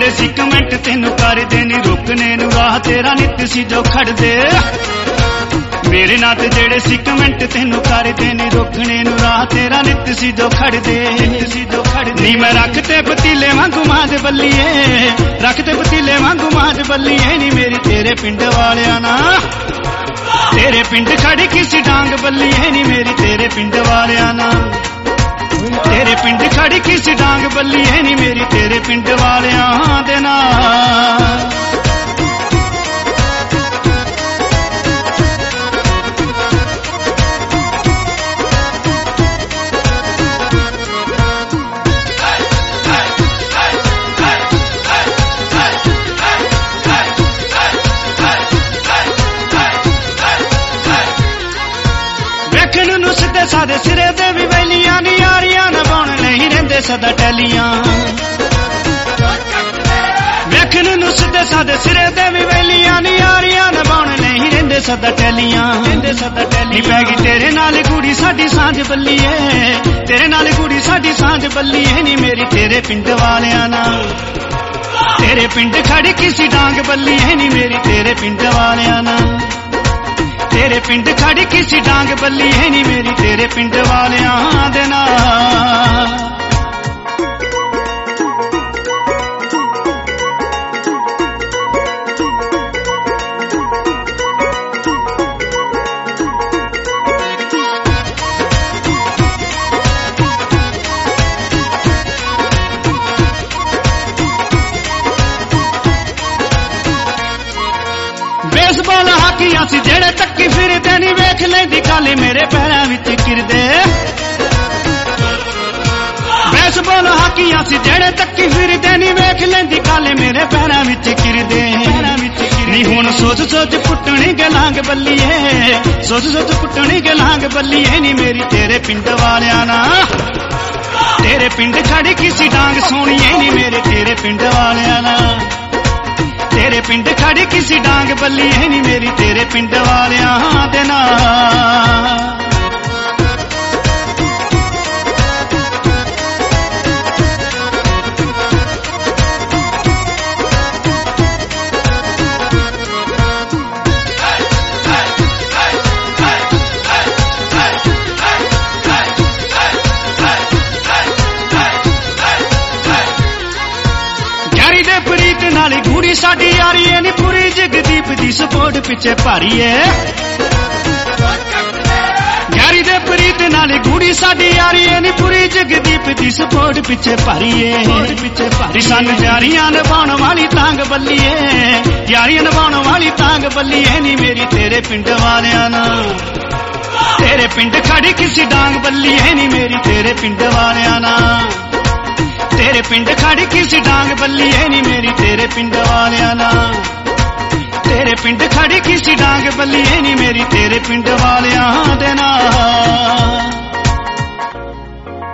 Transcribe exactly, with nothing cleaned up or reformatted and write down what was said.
ਜਿਹੜੇ ਸੀ ਕਮੈਂਟ ਤੈਨੂੰ ਕਰਦੇ ਨੀ ਰੋਕਣੇ ਨੂੰ ਰਾਹ ਤੇਰਾ ਨਿੱਤ ਸੀ ਜੋ ਖੜਦੇ ਮੇਰੇ ਨਾਂ ਤੇ ਜਿਹੜੇ ਸੀ ਕਮੈਂਟ ਤੈਨੂੰ ਕਰਦੇ ਨੀ ਰੋਕਣੇ ਨੂੰ ਰਾਹ ਤੇਰਾ ਨਿੱਤ ਸੀ ਜੋ ਖੜਦੇ ਨਿੱਤ ਸੀ ਜੋ ਖੜਦੇ ਨੀ ਮੈਂ ਰੱਖ ਤੇ ਪਤੀਲੇ ਵਾਂਗੂ ਮਾਝ ਬੱਲੀਏ ਰੱਖ ਤੇ ਪਤੀਲੇ ਵਾਂਗੂ ਮਾਝ ਬੱਲੀਏ ਨੀ ਮੇਰੀ ਤੇਰੇ ਪਿੰਡ ਵਾਲਿਆਂ ਨਾਲ ਤੇਰੇ ਪਿੰਡ ਖੜੀ ਕਿਸੇ ਡਾਂਗ ਬੱਲੀਏ ਨੀ ਮੇਰੀ ਤੇਰੇ ਪਿੰਡ ਵਾਲਿਆਂ ਨਾਲ ਤੇਰੇ ਪਿੰਡ ਖੜੀ ਕਿਸੇ ਡਾਂਗ ਬੱਲੀਏ ਨੀ ਮੇਰੀ ਤੇਰੇ ਪਿੰਡ ਵਾਲਿਆਂ ਦੇ ਨਾਲ ਵੇਖਣ ਨੂੰ ਸਿੱਧੇ ਸਾਦੇ ਸਿਰੇ ਦੇ ਵੀ ਵੈਲੀਆਂ ਨੀ ਯਾਰੀਆਂ ਨਿਭਾਉਣ ਨਹੀਂ ਰਹਿੰਦੇ ਸਦਾ ਟੈਲੀਆਂ ਵੇਖਣ ਨੂੰ ਸਿੱਧੇ ਸਾਦੇ ਸਿਰੇ ਦੇ ਵੀ ਵੈਲੀਆਂ ਨੀ ਯਾਰੀਆਂ ਨਿਭਾਉਣ ਨਹੀਂ ਰਹਿੰਦੇ ਸਦਾ ਟੈਲੀਆਂ ਰਹਿੰਦੇ ਸਦਾ ਟੈਲੀ ਪੈ ਗਈ ਤੇਰੇ ਨਾਲ ਕੁੜੀ ਸਾਡੀ ਸਾਂਝ ਬੱਲੀਏ ਤੇਰੇ ਨਾਲ ਕੁੜੀ ਸਾਡੀ ਸਾਂਝ ਬੱਲੀਏ ਨੀ ਮੇਰੀ ਤੇਰੇ ਪਿੰਡ ਵਾਲਿਆਂ ਨਾਲ ਤੇਰੇ ਪਿੰਡ ਖੜੀ ਕਿਸੇ ਡਾਂਗ ਬੱਲੀਏ ਨੀ ਮੇਰੀ ਤੇਰੇ ਪਿੰਡ ਵਾਲਿਆਂ ਨਾਲ ਤੇਰੇ ਪਿੰਡ ਖੜੀ ਕਿਸੇ ਡਾਂਗ ਬੱਲੀਏ ਨੀ ਮੇਰੀ ਤੇਰੇ ਪਿੰਡ ਵਾਲਿਆਂ ਦੇ ਨਾਲ ਬੇਸਬਾਲ ਹਾਕੀਆਂ ਸੀ ਜਿਹੜੇ ਤੱਕੀ ਫਿਰਦੇ ਨੀ ਵੇਖ ਲੈਂਦੀ ਕਾਲੇ ਮੇਰੇ ਪੈਰਾਂ ਵਿੱਚ ਕਿਰਦੇ ਬੇਸਬਾਲ ਹਾਕੀਆਂ ਸੀ ਜਿਹੜੇ ਤੱਕੀ ਫਿਰਦੇ ਨੀ ਵੇਖ ਲੈਂਦੀ ਕਾਲੇ ਮੇਰੇ ਪੈਰਾਂ ਵਿੱਚ ਕਿਰਦੇ ਨੀ ਹੁਣ ਸੋਚ ਸੋਚ ਪੁੱਟਣੀ ਗਲਾਂਗ ਬੱਲੀਏ ਸੋਚ ਸੋਚ ਪੁੱਟਣੀ ਗਲਾਂਗ ਬੱਲੀਏ ਨੀ ਮੇਰੀ ਤੇਰੇ ਪਿੰਡ ਵਾਲਿਆਂ ਨਾਲ ਤੇਰੇ ਪਿੰਡ ਖੜੀ ਕਿਸੇ ਡਾਂਗ ਸੋਹਣੀਏ ਨੀ ਮੇਰੇ ਤੇਰੇ ਪਿੰਡ ਵਾਲਿਆਂ ਨਾਲ ਤੇਰੇ ਪਿੰਡ ਖੜੀ ਕਿਸੇ ਡਾਂਗ ਬੱਲੀਏ ਨੀ ਮੇਰੀ ਤੇਰੇ ਪਿੰਡ ਵਾਲਿਆਂ ਦੇ ਨਾਲ ਦੇ ਪ੍ਰੀਤ ਨਾਲ ਗੂੜੀ ਸਾਡੀ ਯਾਰੀ ਏ ਨੀ ਪੂਰੀ ਜਗਦੀਪ ਦੀ ਸਪੋਰਟ ਪਿੱਛੇ ਭਾਰੀ ਏ ਯਾਰੀ ਦੇ ਪ੍ਰੀਤ ਨਾਲ ਗੂੜੀ ਸਾਡੀ ਯਾਰੀ ਏ ਨੀ ਪੂਰੀ ਜਗਦੀਪ ਦੀ ਸਪੋਰਟ ਪਿੱਛੇ ਭਾਰੀ ਏ ਪਿੱਛੇ ਭਾਰੀ ਸਾਨੂੰ ਯਾਰੀਆਂ ਨਿਭਾਉਣ ਵਾਲੀ ਤਾਂਗ ਬੱਲੀਏ ਯਾਰੀਆਂ ਨਿਭਾਉਣ ਵਾਲੀ ਤਾਂਗ ਬੱਲੀਏ ਨੀ ਮੇਰੀ ਤੇਰੇ ਪਿੰਡ ਵਾਲਿਆਂ ਨਾਲ ਤੇਰੇ ਪਿੰਡ ਖੜੀ ਕਿਸੇ ਡਾਂਗ ਬੱਲੀਏ ਨੀ ਮੇਰੀ ਤੇਰੇ ਪਿੰਡ ਵਾਲਿਆਂ ਨਾਲ ਤੇਰੇ ਪਿੰਡ ਖੜੀ ਕਿਸੇ ਡਾਂਗ ਬੱਲੀਏ ਨੀ ਮੇਰੀ ਤੇਰੇ ਪਿੰਡ ਵਾਲਿਆਂ ਨਾਲ ਤੇਰੇ ਪਿੰਡ ਖੜੀ ਕਿਸੇ ਡਾਂਗ ਬੱਲੀਏ ਨੀ ਮੇਰੀ ਤੇਰੇ ਪਿੰਡ ਵਾਲਿਆਂ ਦੇ ਨਾਲ